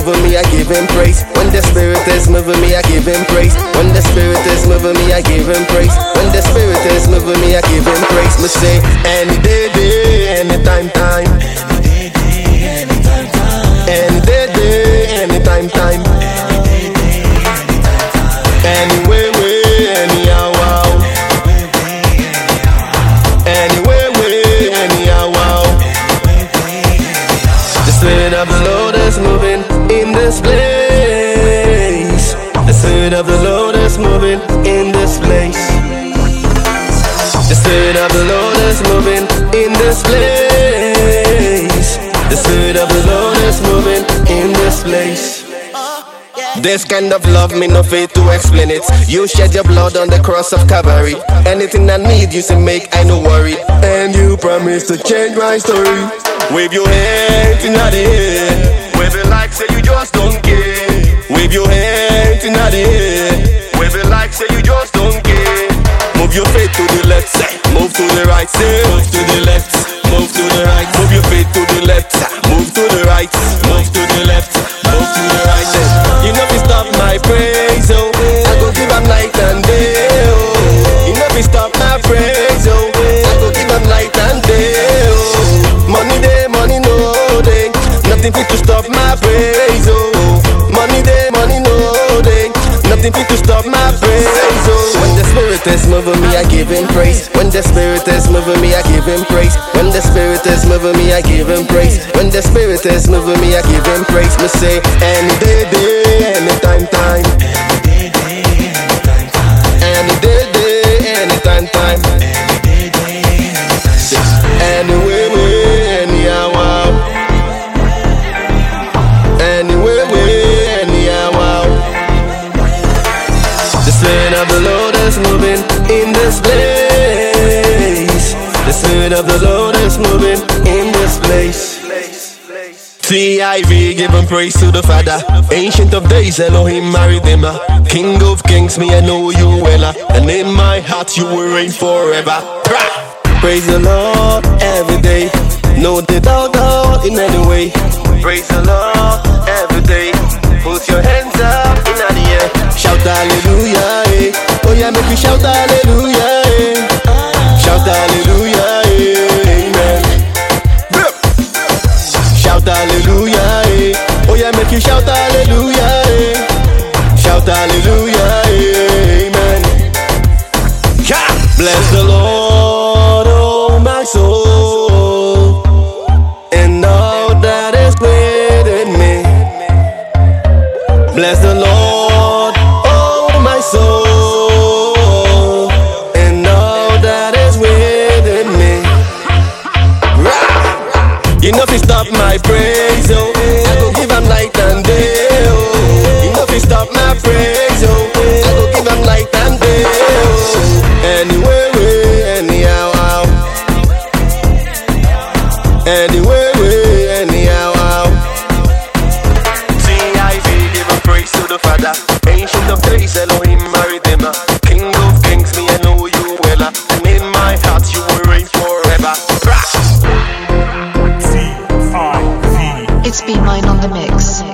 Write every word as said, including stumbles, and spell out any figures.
moving me, I give him praise. When the Spirit is moving me, I give him praise. When the Spirit is moving me, I give him praise. When the Spirit is moving me, I give him praise. Me say any day, day, anytime, time. Any day, day, anytime, time. Anyway, way, anyhow, wow. Anyway, way, anyhow, wow. The Spirit of the Lord is moving in this place. The Spirit of the Lord is moving in this place. The Spirit of the Lord is moving in this place. The Spirit of the Lord is moving in this place. This kind of love, me no faith to explain it. You shed your blood on the cross of Calvary. Anything I need, you say make, I no worry. And you promise to change my story. Wave your hand in the air. Wave it like say you just don't care. Wave your hand in the air. Wave it like say you just don't care. Move your feet to the left, say. Move to the right, say. Move to the left, move to the right. Move your feet to the left, move to the right. Move to the left, move to the right. Say. You know if stop my praise, oh, I go give them night and day, oh. You know if stop my praise, oh, I go give them night and day, oh. Money day, money no day, nothing fit to stop my praise, oh. Money day, money no day, nothing fit to stop my praise, oh. When the Spirit is moving me, I give him praise. When the Spirit is moving me, I give him praise. When the Spirit is moving me, I give him praise. When the Spirit is moving me, I give him praise. Me say any day, day, anytime, time. Any day, day, anytime, time. Anyway, way, anyhow, wow. Anyway, way, anyhow, wow. The Spirit of the Lord is moving in this place. The Spirit of the Lord is moving in this place. T I V giving praise to the Father. Ancient of days, Elohim married him. King of kings, me I know you well. And in my heart you will reign forever. Praise the Lord every day. No doubt, doubt in any way. Praise the Lord every day. Put your hands up in the air. Shout hallelujah, eh. Oh yeah, make you shout hallelujah, eh. Shout hallelujah, eh. Amen. Shout hallelujah, eh. Oh yeah, make you shout hallelujah, eh. Shout hallelujah, eh. Amen. Yeah. Bless the Lord, oh my soul, and all that is within me. Bless the Lord, oh my soul, and all that is within me. You know if you stop my praise, oh, I go give them night and day, oh. You know if you stop my praise, oh, I go give them night and day, oh. Anyway, way, anyhow, wow. Anyway, way, anyhow, wow. T I V giving praise to the Father. Ancient of days, Elohim married him. King of kings, me I know you well. And in my heart you will reign forever. It's been mine on the mix.